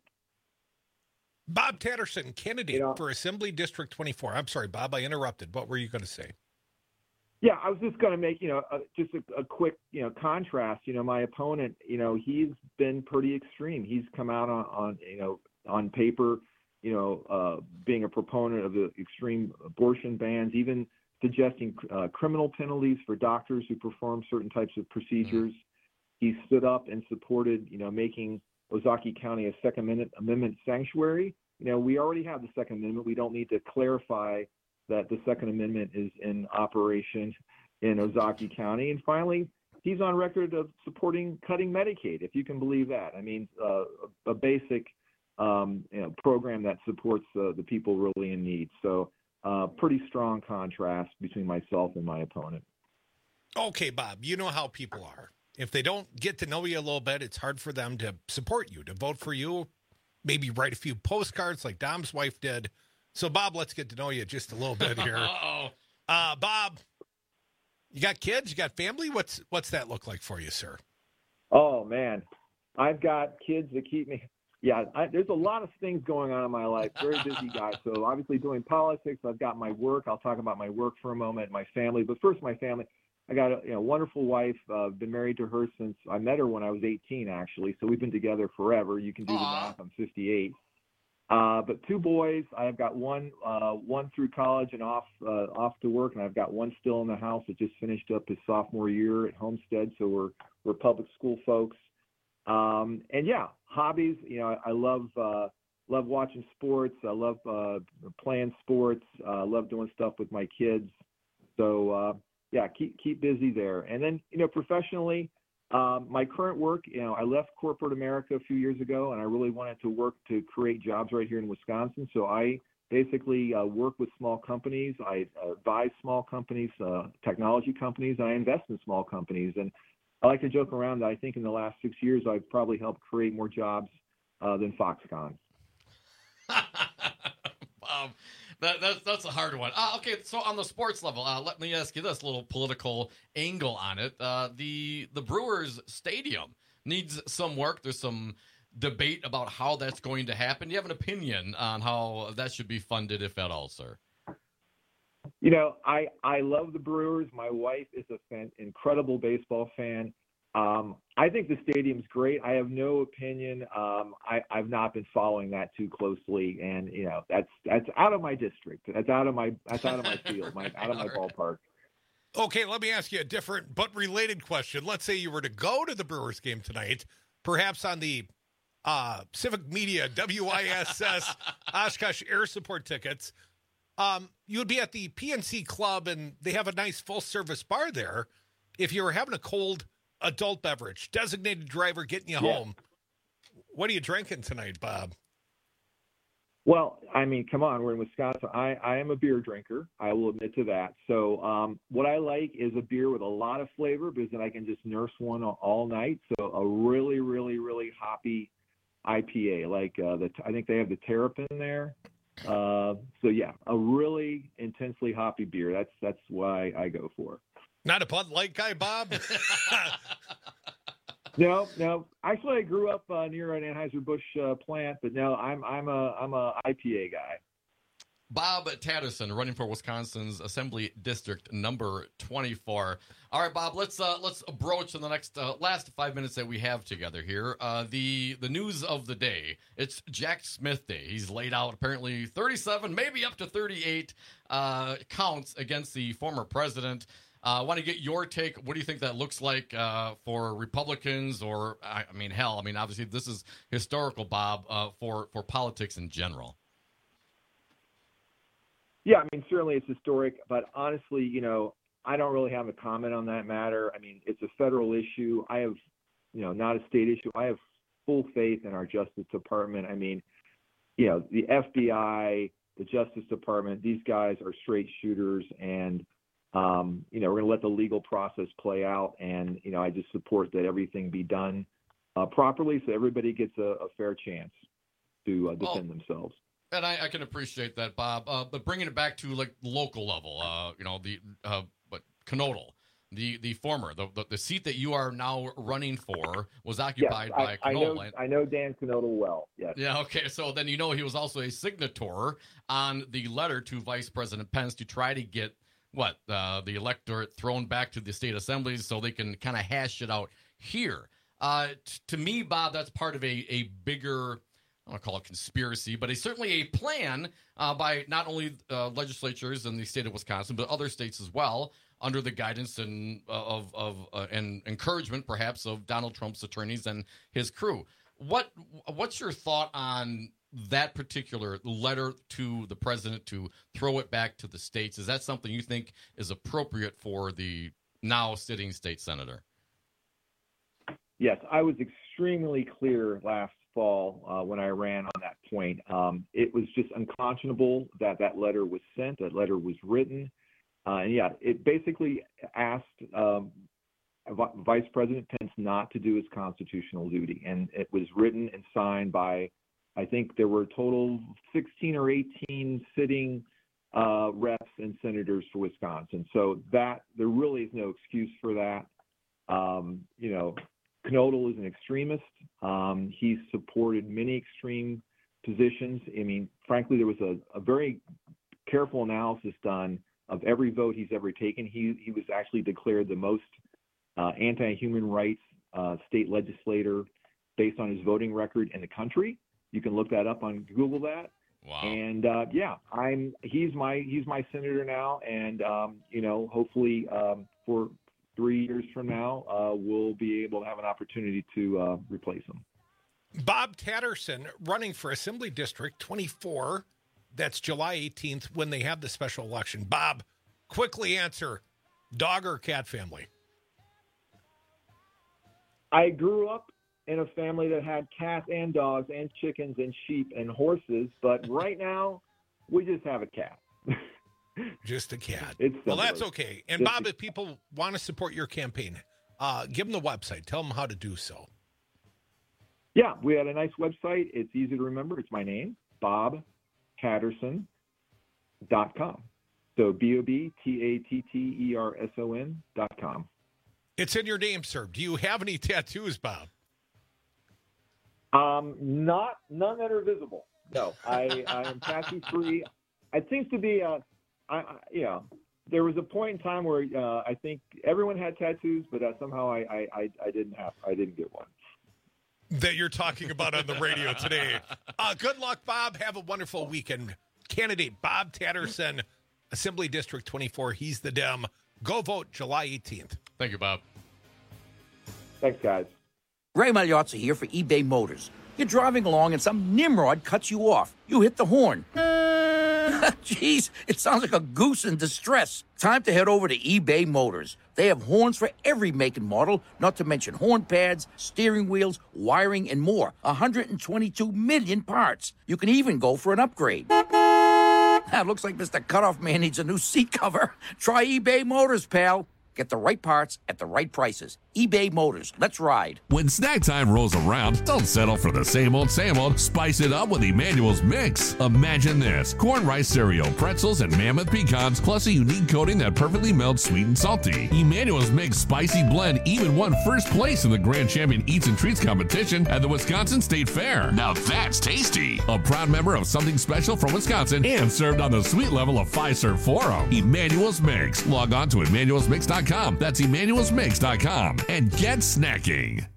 Bob Tatterson, candidate for Assembly District 24. I'm sorry, Bob, I interrupted. What were you going to say? Yeah, I was just going to make, you know, just a quick, you know, contrast. You know, my opponent, you know, he's been pretty extreme. He's come out on you know, on paper, you know, being a proponent of the extreme abortion bans, even suggesting criminal penalties for doctors who perform certain types of procedures. He stood up and supported, you know, making Ozaukee County a Second Amendment sanctuary. You know, we already have the Second Amendment. We don't need to clarify that the Second Amendment is in operation in Ozaukee County. And finally, he's on record of supporting cutting Medicaid, if you can believe that. I mean, a basic you know, program that supports the people really in need. So pretty strong contrast between myself and my opponent. Okay, Bob, you know how people are. If they don't get to know you a little bit, it's hard for them to support you, to vote for you, maybe write a few postcards like Dom's wife did. So, Bob, let's get to know you just a little bit here. Bob, you got kids? You got family? What's that look like for you, sir? Oh, man. I've got kids that keep me. Yeah, there's a lot of things going on in my life. Very busy guy. So obviously doing politics. I've got my work. I'll talk about my work for a moment, my family. But first, my family. I got a wonderful wife. Been married to her since I met her when I was 18, actually. So we've been together forever. You can do the math. I'm 58. But two boys. I've got one through college and off to work, and I've got one still in the house that just finished up his sophomore year at Homestead. So we're public school folks. And yeah, hobbies. You know, I love watching sports. I love playing sports. Love doing stuff with my kids. So yeah, keep busy there. And then, you know, professionally, my current work, you know, I left corporate America a few years ago, and I really wanted to work to create jobs right here in Wisconsin. So I basically work with small companies. I advise small companies, technology companies, and I invest in small companies. And I like to joke around that I think in the last 6 years, I've probably helped create more jobs than Foxconn. That's a hard one. Okay, so on the sports level, let me ask you this little political angle on it. The Brewers Stadium needs some work. There's some debate about how that's going to happen. Do you have an opinion on how that should be funded, if at all, sir? You know, I love the Brewers. My wife is an incredible baseball fan. I think the stadium's great. I have no opinion. I've not been following that too closely, and you know that's out of my district. That's out of my field, out of my ballpark. Okay, let me ask you a different but related question. Let's say you were to go to the Brewers game tonight, perhaps on the Civic Media WISS Oshkosh Air Support tickets. You would be at the PNC Club, and they have a nice full-service bar there. If you were having a cold adult beverage, designated driver getting you home, what are you drinking tonight, Bob? Well, I mean, come on, we're in Wisconsin. I am a beer drinker. I will admit to that. So what I like is a beer with a lot of flavor, because then I can just nurse one all night. So a really, really, really hoppy IPA, like I think they have the Terrapin there. So yeah, a really intensely hoppy beer. That's why I go for. Not a Bud Light guy, Bob? No. Actually, I grew up near an Anheuser-Busch plant, but no, I'm a IPA guy. Bob Tatterson, running for Wisconsin's Assembly District number 24. All right, Bob, let's broach in the next last 5 minutes that we have together here. The news of the day. It's Jack Smith Day. He's laid out apparently 37, maybe up to 38 counts against the former president. I want to get your take. What do you think that looks like for Republicans, or obviously this is historical, Bob, for politics in general. Yeah, certainly it's historic, but honestly, I don't really have a comment on that matter. It's a federal issue. I have, not a state issue. I have full faith in our Justice Department. The FBI, the Justice Department, these guys are straight shooters, and, we're going to let the legal process play out. And, I just support that everything be done properly so everybody gets a fair chance to defend themselves. And I can appreciate that, Bob. But bringing it back to local level, Knodel, the former, the seat that you are now running for was occupied by Knodel. I know Dan Knodel well. Yes. Yeah. Okay. So then he was also a signator on the letter to Vice President Pence to try to get the electorate thrown back to the state assemblies so they can kind of hash it out here. To me, Bob, that's part of a bigger, I don't call it conspiracy, but it's certainly a plan by not only legislatures in the state of Wisconsin, but other states as well, under the guidance and and encouragement, perhaps, of Donald Trump's attorneys and his crew. What's your thought on that particular letter to the president to throw it back to the states? Is that something you think is appropriate for the now sitting state senator? Yes, I was extremely clear last fall when I ran on that point. It was just unconscionable that letter was sent, that letter was written. It basically asked Vice President Pence not to do his constitutional duty. And it was written and signed by, I think there were a total 16 or 18 sitting reps and senators for Wisconsin. So there really is no excuse for that. Knodel is an extremist. He's supported many extreme positions. Frankly, there was a very careful analysis done of every vote he's ever taken. He was actually declared the most anti-human rights state legislator based on his voting record in the country. You can look that up on Google that. Wow. And he's my senator now, and hopefully for 3 years from now, we'll be able to have an opportunity to replace him. Bob Tatterson running for Assembly District 24. That's July 18th when they have the special election. Bob, quickly answer, dog or cat family? I grew up in a family that had cats and dogs and chickens and sheep and horses, but right now we just have a cat. Just a cat. Well, that's okay. And Bob, if people want to support your campaign, give them the website. Tell them how to do so. Yeah, we had a nice website. It's easy to remember. It's my name, BobTatterson.com. So BobTatterson.com. It's in your name, sir. Do you have any tattoos, Bob? None that are visible. No, I am tattoo free. It seems to be there was a point in time where I think everyone had tattoos, but somehow I didn't get one. That you're talking about on the radio today. Good luck, Bob. Have a wonderful weekend. Candidate Bob Tatterson, Assembly District 24. He's the Dem. Go vote July 18th. Thank you, Bob. Thanks, guys. Ray Magliozzi here for eBay Motors. You're driving along and some nimrod cuts you off. You hit the horn. Jeez, it sounds like a goose in distress. Time to head over to eBay Motors. They have horns for every make and model, not to mention horn pads, steering wheels, wiring, and more. 122 million parts. You can even go for an upgrade. Looks like Mr. Cutoff Man needs a new seat cover. Try eBay Motors, pal. Get the right parts at the right prices. eBay Motors. Let's ride. When snack time rolls around, don't settle for the same old, same old. Spice it up with Emmanuel's Mix. Imagine this. Corn rice cereal, pretzels, and mammoth pecans, plus a unique coating that perfectly melts sweet and salty. Emmanuel's Mix Spicy Blend even won first place in the Grand Champion Eats and Treats competition at the Wisconsin State Fair. Now that's tasty. A proud member of Something Special from Wisconsin and served on the sweet level of Fiserv Forum. Emmanuel's Mix. Log on to emmanuelsmix.com. That's emmanuelsmix.com and get snacking.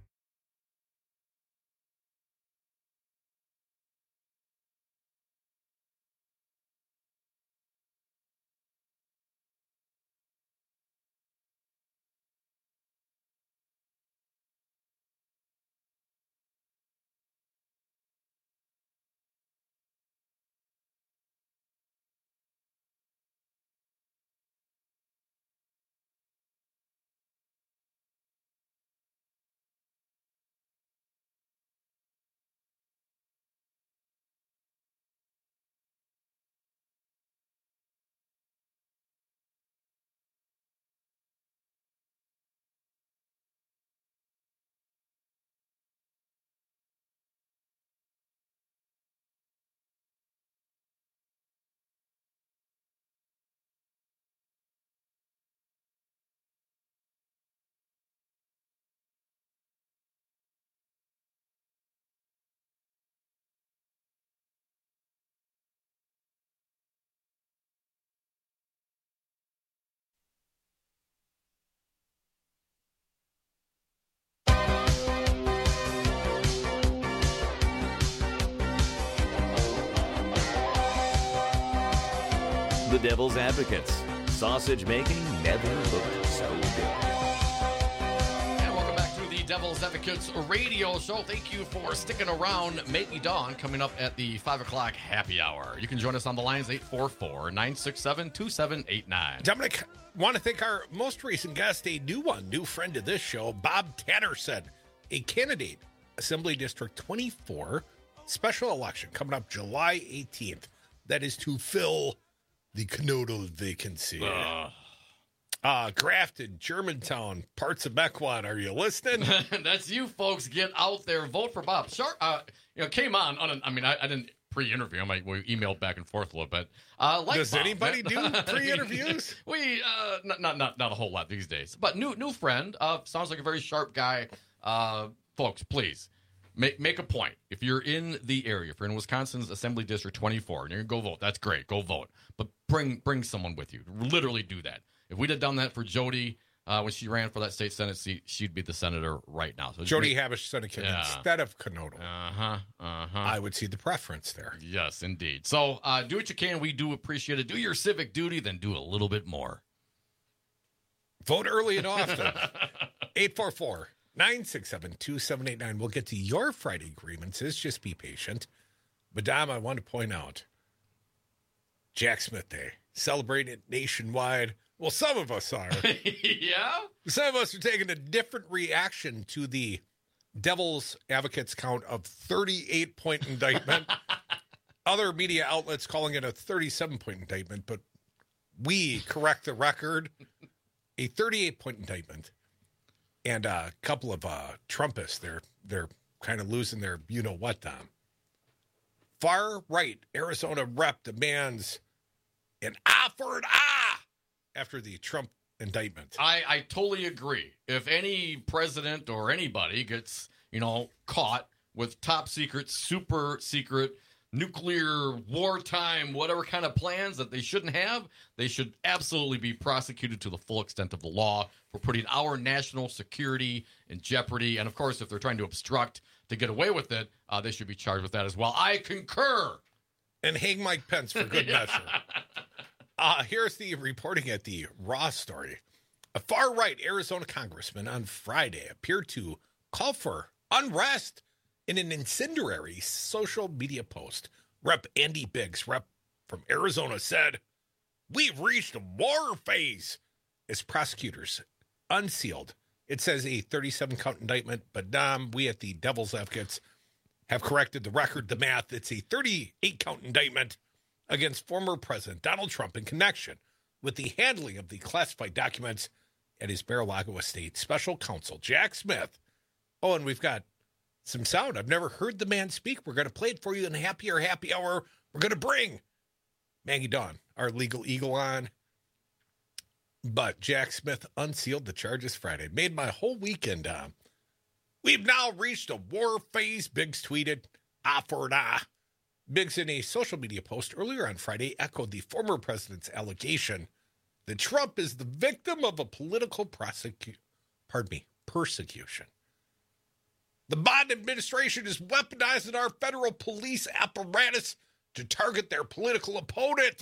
The Devil's Advocates. Sausage making never looked so good. And welcome back to the Devil's Advocates radio show. Thank you for sticking around. Make Me Dawn coming up at the 5 o'clock happy hour. You can join us on the lines 844-967-2789. Dominic, want to thank our most recent guest, a new friend of this show, Bob Tatterson, a candidate, Assembly District 24, special election coming up July 18th. That is to fill the Knoedel vacancy. Grafton, Germantown, parts of Mequon. Are you listening? That's you folks. Get out there. Vote for Bob. Sharp, came on I didn't pre-interview him. We emailed back and forth a little bit. Does Bob. anybody do pre-interviews? We not a whole lot these days. But new friend. Sounds like a very sharp guy. Folks, please. Make a point. If you're in the area, if you're in Wisconsin's Assembly District 24, and you're going to go vote, that's great. Go vote. But bring someone with you. Literally do that. If we'd have done that for Jody when she ran for that state Senate seat, she'd be the senator right now. So Jody Habush Seneca instead of Knoedel. Uh-huh. I would see the preference there. Yes, indeed. So do what you can. We do appreciate it. Do your civic duty, then do a little bit more. Vote early and often. 844-967-2789. We'll get to your Friday grievances. Just be patient. Madame, I want to point out Jack Smith Day. Celebrating it nationwide. Well, some of us are. Yeah? Some of us are taking a different reaction to the Devil's Advocates count of 38-point indictment. Other media outlets calling it a 37-point indictment, but we correct the record. A 38-point indictment. And a couple of Trumpists, they're kind of losing their you-know-what, Tom. Far-right Arizona rep demands an for an after the Trump indictment. I totally agree. If any president or anybody gets, caught with top secret, super secret, nuclear, wartime, whatever kind of plans that they shouldn't have, they should absolutely be prosecuted to the full extent of the law for putting our national security in jeopardy. And, of course, if they're trying to obstruct to get away with it, they should be charged with that as well. I concur. And hang Mike Pence for good measure. Here's the reporting at the Raw story. A far-right Arizona congressman on Friday appeared to call for unrest in an incendiary social media post. Rep. Andy Biggs, rep from Arizona, said, "We've reached a war phase," as prosecutors unsealed. It says a 37-count indictment, but we at the Devil's Advocates have corrected the record, the math. It's a 38-count indictment against former President Donald Trump in connection with the handling of the classified documents at his Mar-a-Lago estate. Special counsel Jack Smith. Oh, and we've got some sound. I've never heard the man speak. We're going to play it for you in happy hour. We're going to bring Maggie Dawn, our legal eagle, on. But Jack Smith unsealed the charges Friday. Made my whole weekend on. We've now reached a war phase, Biggs tweeted. Ah for an ah. Biggs, in a social media post earlier on Friday, echoed the former president's allegation that Trump is the victim of a political persecution. The Biden administration is weaponizing our federal police apparatus to target their political opponent.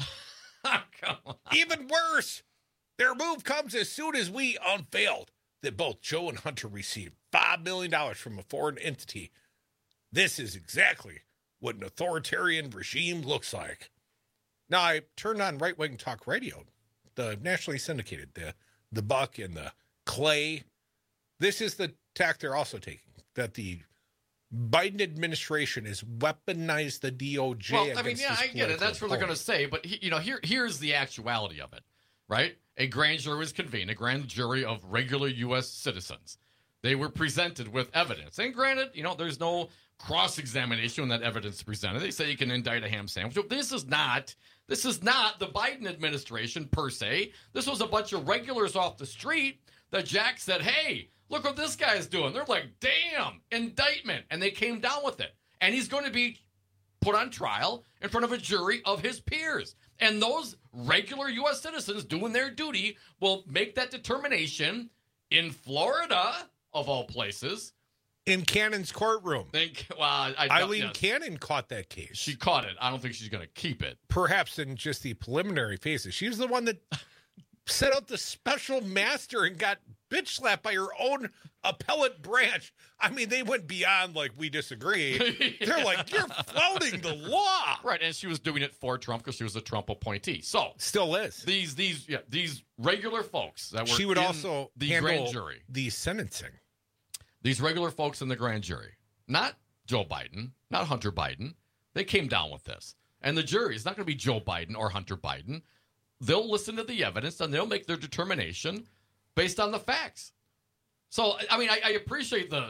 Even worse, their move comes as soon as we unveiled that both Joe and Hunter received $5 million from a foreign entity. This is exactly what an authoritarian regime looks like. Now, I turned on right-wing talk radio, the nationally syndicated, the Buck and the Clay. This is the tack they're also taking, that the Biden administration has weaponized the DOJ. Well, I mean, yeah, I get it. That's what they're going to say. But, here's the actuality of it, right? A grand jury was convened, a grand jury of regular U.S. citizens. They were presented with evidence. And granted, there's no cross-examination when that evidence is presented. They say you can indict a ham sandwich. This is not the Biden administration per se. This was a bunch of regulars off the street that Jack said, hey, look what this guy's doing. They're like, damn, indictment. And they came down with it. And he's going to be put on trial in front of a jury of his peers. And those regular U.S. citizens doing their duty will make that determination in Florida, of all places. In Cannon's courtroom. Eileen yes. Cannon caught that case. She caught it. I don't think she's going to keep it. Perhaps in just the preliminary phases. She was the one that set out the special master and got bitch slapped by her own appellate branch. I mean, they went beyond like, we disagree. They're like, you're flouting the law. Right, and she was doing it for Trump because she was a Trump appointee. So still is. These regular folks that were she would also the grand jury. The sentencing. These regular folks in the grand jury, not Joe Biden, not Hunter Biden, they came down with this. And the jury is not going to be Joe Biden or Hunter Biden. They'll listen to the evidence and they'll make their determination based on the facts. So, I mean, I appreciate the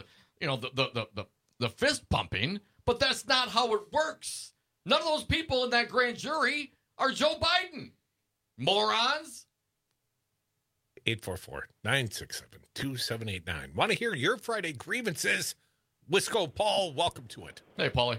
fist pumping, but that's not how it works. None of those people in that grand jury are Joe Biden. Morons. 844-967-2789. Want to hear your Friday grievances? Wisco Paul, welcome to it. Hey, Paulie.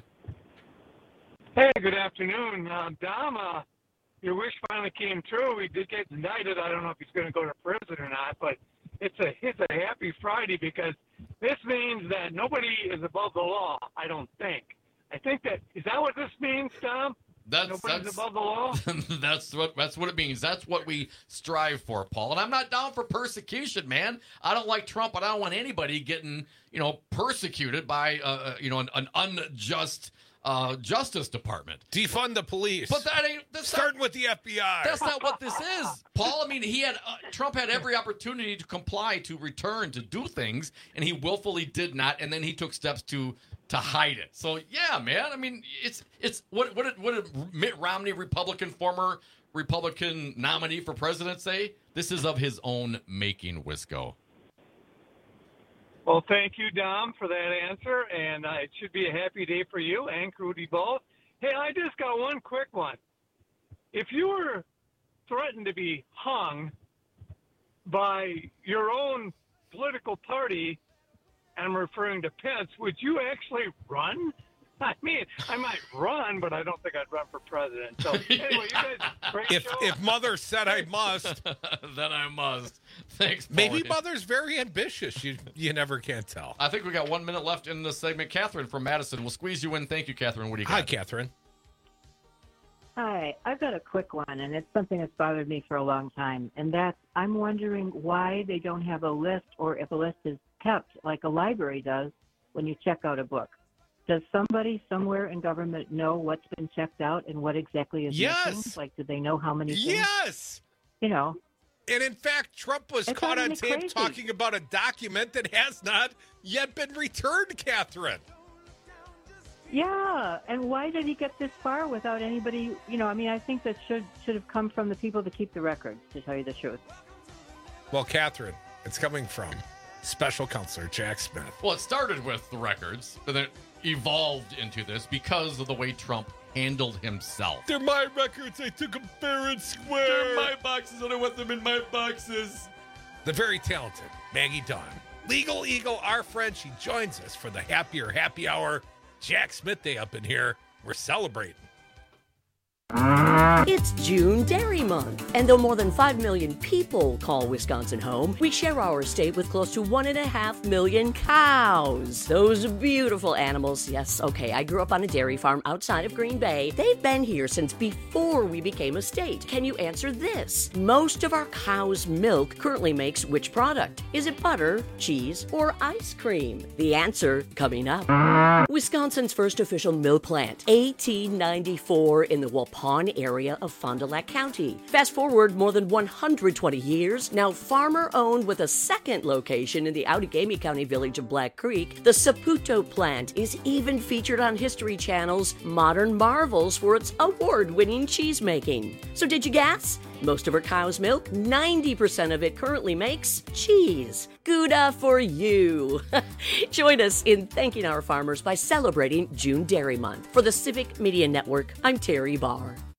Hey, good afternoon. Dom, your wish finally came true. He did get indicted. I don't know if he's going to go to prison or not, but it's a happy Friday because this means that nobody is above the law, I don't think. Is that what this means, Dom? Nobody's above the law? That's what it means. That's what we strive for, Paul. And I'm not down for persecution, man. I don't like Trump, but I don't want anybody getting, persecuted by, an unjust Justice Department. Defund the police. But starting with the FBI. That's not what this is, Paul. I mean, Trump had every opportunity to comply, to return, to do things, and he willfully did not. And then he took steps to hide it. So yeah, man. I mean, it's what did Mitt Romney, former Republican nominee for president, say? This is of his own making, Wisco. Well, thank you, Dom, for that answer, and it should be a happy day for you and Crudy both. Hey, I just got one quick one. If you were threatened to be hung by your own political party, and I'm referring to Pence, would you actually run? I mean, I might run, but I don't think I'd run for president. So anyway, you guys, great show. If Mother said I must, then I must. Thanks, Paulie. Maybe Mother's very ambitious. You never can tell. I think we got 1 minute left in this segment. Catherine from Madison, we'll squeeze you in. Thank you, Catherine. What do you got? Hi, Catherine. Hi, I've got a quick one, and it's something that's bothered me for a long time, and that's I'm wondering why they don't have a list, or if a list is kept like a library does when you check out a book. Does somebody somewhere in government know what's been checked out and what exactly is missing? Like, do they know how many things? Yes! And in fact, Trump was caught on tape talking about a document that has not yet been returned, Catherine. Yeah, and why did he get this far without anybody, I think that should have come from the people that keep the records, to tell you the truth. Well, Catherine, it's coming from Special Counselor Jack Smith. Well, it started with the records, but then it evolved into this because of the way Trump handled himself. They're my records. I took them fair and square. They're my boxes, and I want them in my boxes. The very talented Maggie Dawn, Legal Eagle, our friend, she joins us for the Happier Happy Hour. Jack Smith Day up in here. We're celebrating. It's June Dairy Month, and though more than 5 million people call Wisconsin home, we share our state with close to 1.5 million cows. Those beautiful animals. Yes, okay, I grew up on a dairy farm outside of Green Bay. They've been here since before we became a state. Can you answer this? Most of our cow's milk currently makes which product? Is it butter, cheese, or ice cream? The answer coming up. Wisconsin's first official milk plant, 1894 in the Waupun area of Fond du Lac County. Fast forward more than 120 years, now farmer-owned with a second location in the Outagamie County village of Black Creek, the Saputo plant is even featured on History Channel's Modern Marvels for its award-winning cheese-making. So did you guess? Most of our cow's milk, 90% of it currently makes cheese. Gouda for you. Join us in thanking our farmers by celebrating June Dairy Month. For the Civic Media Network, I'm Terry Barr.